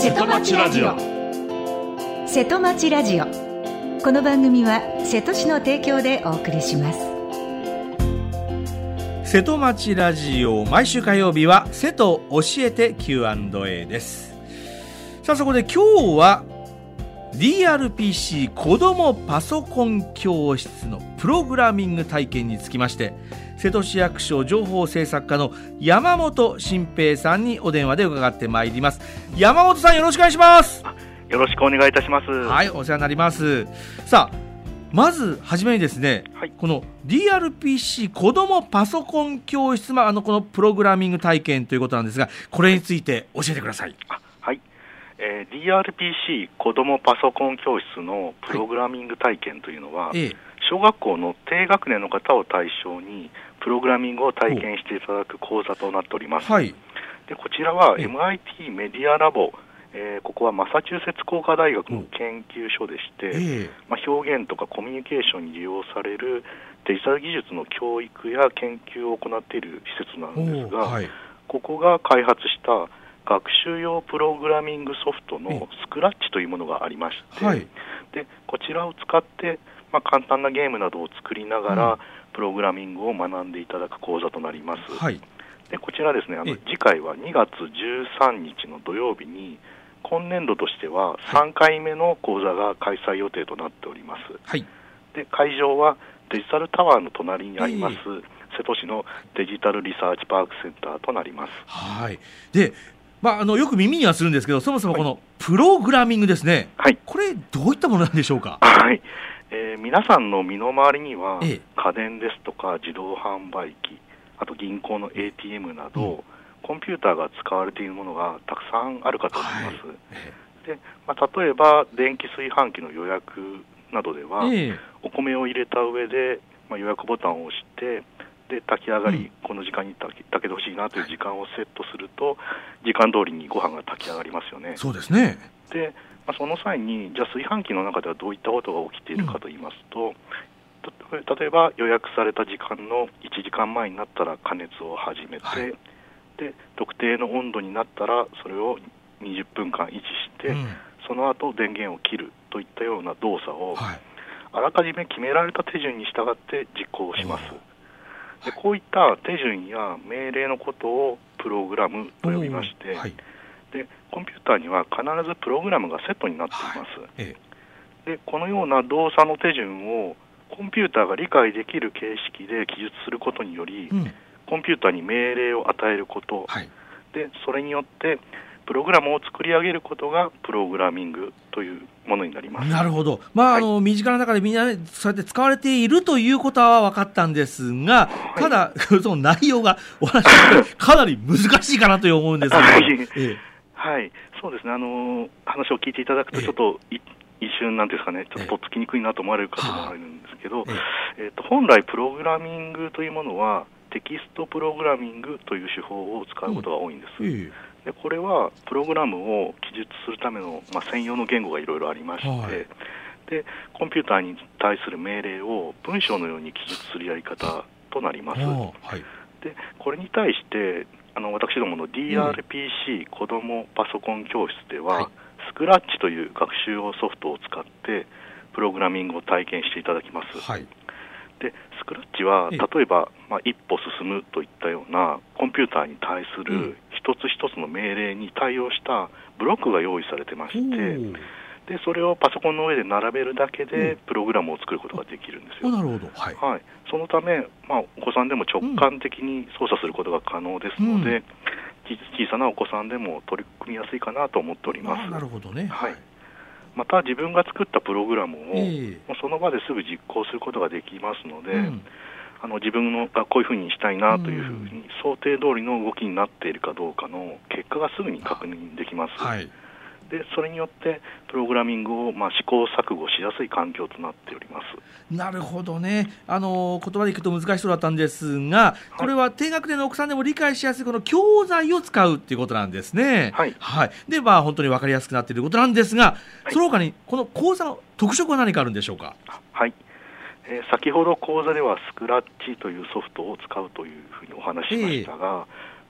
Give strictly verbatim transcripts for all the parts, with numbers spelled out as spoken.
瀬戸町ラジオ。瀬戸町ラジオ、この番組は瀬戸市の提供でお送りします。 瀬戸町ラジオ、毎週火曜日は瀬戸教えて キューアンドエー です。さあ、そこで今日は ディーアールピーシー 子どもパソコン教室のプログラミング体験につきまして、瀬戸市役所情報政策課の山本新平さんにお電話で伺ってまいります。山本さん、よろしくお願いします。 よろしくお願いいたします。 はい、お世話になります。さあ、まずはじめにですね、はい、この ディーアールピーシー 子どもパソコン教室、まあ、あのこのプログラミング体験ということなんですが、これについて教えてください。 はい、えー、ディーアールピーシー 子どもパソコン教室のプログラミング体験というのは、はい、小学校の低学年の方を対象にプログラミングを体験していただく講座となっております。はい、でこちらは エムアイティー メディアラボ、えー、ここはマサチューセッツ工科大学の研究所でして、えーまあ、表現とかコミュニケーションに利用されるデジタル技術の教育や研究を行っている施設なんですが、はい、ここが開発した学習用プログラミングソフトのスクラッチというものがありまして、はい、でこちらを使って、まあ、簡単なゲームなどを作りながら、うん、プログラミングを学んでいただく講座となります。はい、でこちらですね、あの次回はにがつじゅうさんにちの土曜日に今年度としてはさんかいめの講座が開催予定となっております。はい、で会場はデジタルタワーの隣にあります、えー、瀬戸市のデジタルリサーチパークセンターとなります。 はい、でまあ、あのよく耳にはするんですけど、そもそもこのプログラミングですね、はい、これどういったものなんでしょうか。 はい、えー、皆さんの身の回りには、ええ、家電ですとか自動販売機、あと銀行の エーティーエム など、うん、コンピューターが使われているものがたくさんあるかと思います。はい、でまあ、例えば電気炊飯器の予約などでは、え、お米を入れた上で、まあ、予約ボタンを押してで炊き上がり、うん、この時間に炊け、炊けてほしいなという時間をセットすると、時間通りにご飯が炊き上がりますよね。 そうですね。 で、まあ、その際にじゃあ炊飯器の中ではどういったことが起きているかと言いますと、うん、例えば予約された時間のいちじかんまえになったら加熱を始めて、はい、で特定の温度になったらそれをにじゅっぷんかん維持して、うん、その後電源を切るといったような動作を、はい、あらかじめ決められた手順に従って実行します。でこういった手順や命令のことをプログラムと呼びまして、はい、でコンピューターには必ずプログラムがセットになっています。はい、ええ、でこのような動作の手順をコンピューターが理解できる形式で記述することにより、うん、コンピューターに命令を与えること、はい、でそれによってプログラムを作り上げることがプログラミングというものになります。 なるほど、まあはい、あの身近な中でみんなそうやって使われているということは分かったんですが、はい、ただその内容がお話しかなり難しいかなと思うんですが、はいええはい、そうですね、あの話を聞いていただくとちょっと、ええ、一瞬なんですかね、ちょっととっつきにくいなと思われる方もあるんですけど、えええー、と本来プログラミングというものはテキストプログラミングという手法を使うことが多いんです。うんええでこれはプログラムを記述するための、まあ、専用の言語がいろいろありまして、はい、でコンピューターに対する命令を文章のように記述するやり方となります。はい、でこれに対してあの私どもの ディーアールピーシー 子どもパソコン教室では、はい、スクラッチという学習用ソフトを使ってプログラミングを体験していただきます。はい、でスクラッチは例えば、まあ、一歩進むといったようなコンピューターに対する一つ一つの命令に対応したブロックが用意されてまして、でそれをパソコンの上で並べるだけでプログラムを作ることができるんですよ。 なるほど、はいはい、そのため、まあ、お子さんでも直感的に操作することが可能ですので、うん、小さなお子さんでも取り組みやすいかなと思っております。 なるほどね、 はい、また自分が作ったプログラムを、えー、その場ですぐ実行することができますので、うん、あの自分のがこういうふうにしたいなというふうに想定通りの動きになっているかどうかの結果がすぐに確認できます。はい、でそれによってプログラミングを、まあ、試行錯誤しやすい環境となっております。 なるほどね、あの言葉でいくと難しそうだったんですが、これは低学年のお子さんでも理解しやすいこの教材を使うっていうことなんですね。はい、はい、でまあ本当に分かりやすくなっていることなんですが、はい、その他にこの講座の特色は何かあるんでしょうか。 はい、えー、先ほど講座ではスクラッチというソフトを使うというふうにお話ししましたが、えー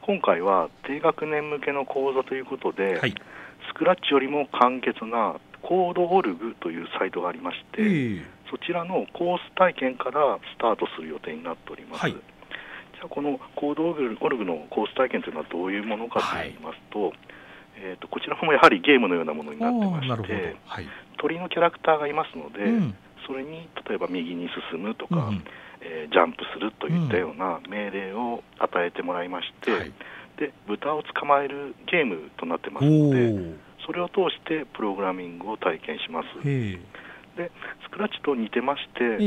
今回は低学年向けの講座ということで、はい、スクラッチよりも簡潔なコードオルグというサイトがありまして、えー、そちらのコース体験からスタートする予定になっております。はい、じゃあこのコードオルグのコース体験というのはどういうものかといいますと、はい、えーとこちらもやはりゲームのようなものになってまして、はい、鳥のキャラクターがいますので、うん、それに例えば右に進むとか、うんえー、ジャンプするといったような命令を与えてもらいまして、うんはい、で豚を捕まえるゲームとなってますので、それを通してプログラミングを体験します。でスクラッチと似てまして、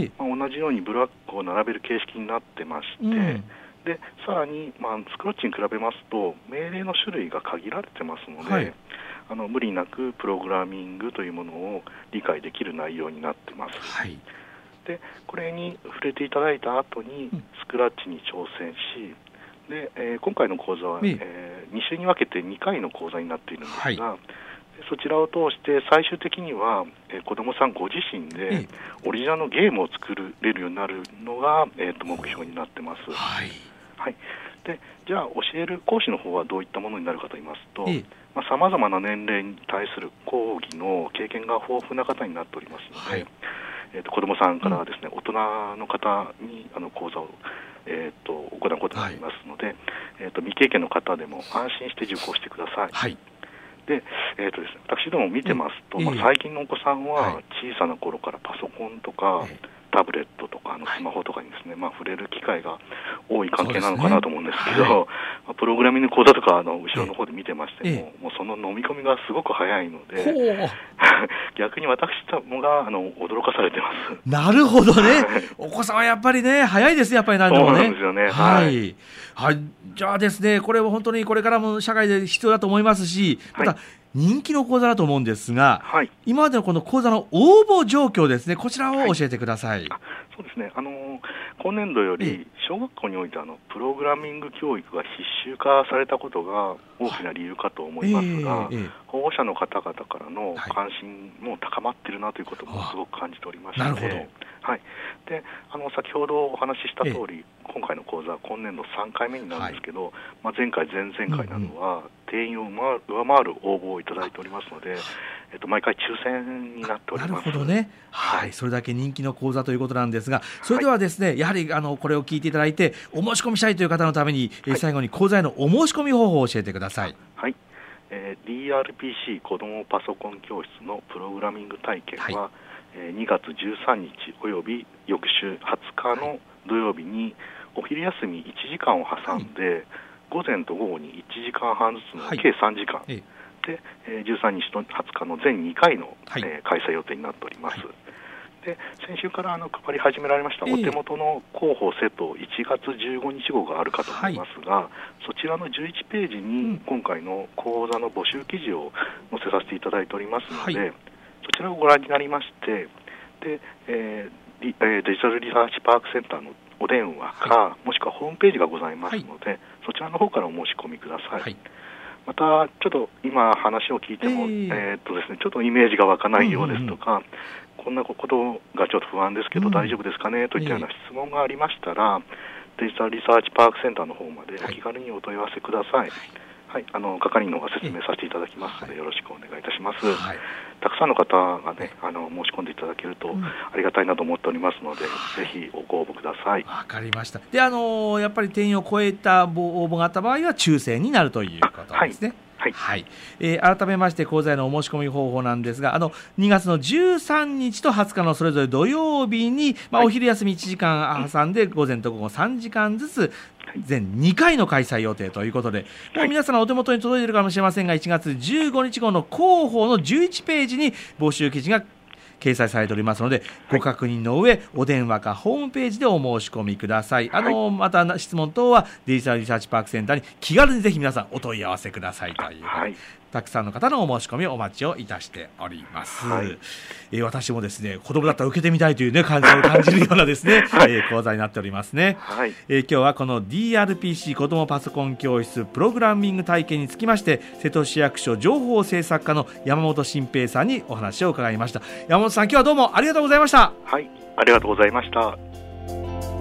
まあ、同じようにブロックを並べる形式になってまして、うん、でさらに、まあ、スクラッチに比べますと命令の種類が限られてますので、はい、あの無理なくプログラミングというものを理解できる内容になってます。はい、でこれに触れていただいた後にスクラッチに挑戦し、でえー、今回の講座は、えー、に週に分けてにかいの講座になっているんですが、はい、そちらを通して最終的には、えー、子どもさんご自身でオリジナルのゲームを作れるようになるのが、えー、と目標になってます。はいはい、でじゃあ教える講師の方はどういったものになるかと言いますと、さまざ、まな年齢に対する講義の経験が豊富な方になっておりますので、はいえー、と子どもさんからですね、うん、大人の方にあの講座をえー、と行うことになりますので、はいえー、と未経験の方でも安心して受講してください。はいでえーとですね、私ども見てますと、えーまあ、最近のお子さんは小さな頃からパソコンとか、えー、タブレットとかあのスマホとかにですね、まあ、触れる機会が多い関係なのかなと思うんですけど、ねはいまあ、プログラミング講座とかあの後ろの方で見てましても、えー、もうその飲み込みがすごく早いので逆に私どもがあの驚かされてます。 なるほどねお子さんはやっぱりね早いですねやっぱりなるのもね。 そうなんですよね。 はい、はいはい、じゃあですねこれは本当にこれからも社会で必要だと思いますし、また人気の講座だと思うんですが、はい、今までのこの講座の応募状況ですねこちらを教えてください。 はい、そうですねあの今年度より小学校においてあのプログラミング教育が必修化されたことが大きな理由かと思いますが、えーえー、保護者の方々からの関心も高まっているなということもすごく感じておりまして、なるほどはい、であの先ほどお話しした通り、えー、今回の講座は今年度さんかいめになるんですけど、はいまあ、前回前々回などは、うんうん、定員を上回る応募をいただいておりますので、えっと、毎回抽選になっております。 なるほどね、はい、それだけ人気の講座ということなんですが、それではですね、はい、やはりあのこれを聞いていただいてお申し込みしたいという方のために、はい、最後に講座へのお申し込み方法を教えてください。 はい、えー、ディーアールピーシー 子どもパソコン教室のプログラミング体験は、はいえー、にがつじゅうさんにちおよび翌週はつかの土曜日にお昼休みいちじかんを挟んで、はい、午前と午後にいちじかんはんずつの計さんじかん、はいでえー、じゅうさんにちとはつかの全にかいの、はいえー、開催予定になっております。はいで先週からあの配り始められましたお手元の広報セットいちがつじゅうごにち号があるかと思いますが、はい、そちらのじゅういちページに今回の講座の募集記事を載せさせていただいておりますので、はい、そちらをご覧になりましてで、えー、デジタルリサーチパークセンターのお電話か、はい、もしくはホームページがございますので、はい、そちらの方からお申し込みください。はいまたちょっと今話を聞いても、えーえーっとですね、ちょっとイメージが湧かないようですとか、うんうんうんこんなことがちょっと不安ですけど、うん、大丈夫ですかねといったような質問がありましたら、デジタルリサーチパークセンターの方までお気軽にお問い合わせください。はいはい、あの係員の方が説明させていただきますのでよろしくお願いいたします。はい、たくさんの方が、ね、あの申し込んでいただけるとありがたいなと思っておりますので、うん、ぜひご応募ください。 わかりました。で、あのやっぱり定員を超えた応募があった場合は抽選になるということですね。はいはいえー、改めまして講座へのお申し込み方法なんですがあのにがつのじゅうさんにちとはつかのそれぞれ土曜日に、まあ、お昼休みいちじかん挟んで午前と午後さんじかんずつ全にかいの開催予定ということで、もう皆さんのお手元に届いているかもしれませんがいちがつじゅうごにち号の広報のじゅういちページに募集記事が掲載されておりますので、ご確認の上お電話かホームページでお申し込みください。あのまた質問等はデジタルリサーチパークセンターに気軽にぜひ皆さんお問い合わせくださいという、はい、たくさんの方のお申し込みをお待ちをいたしております。はいえー、私もですね子供だったら受けてみたいという、ね、感情を感じるようなですね、はいえー、講座になっておりますね。はいえー、今日はこの ディーアールピーシー 子どもパソコン教室プログラミング体験につきまして瀬戸市役所情報政策課の山本新平さんにお話を伺いました。山本さん今日はどうもありがとうございました。 はいありがとうございました。